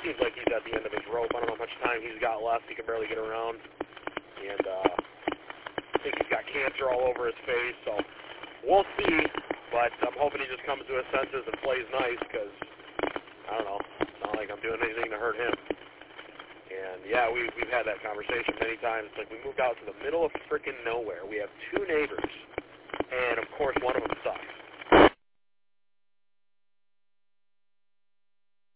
seems like he's at the end of his rope. I don't know how much time he's got left. He can barely get around. And I think he's got cancer all over his face, so we'll see. But I'm hoping he just comes to his senses and plays nice because, I don't know, it's not like I'm doing anything to hurt him. And, yeah, we've had that conversation many times. It's like we moved out to the middle of frickin' nowhere. We have 2 neighbors, and, of course, one of them sucks.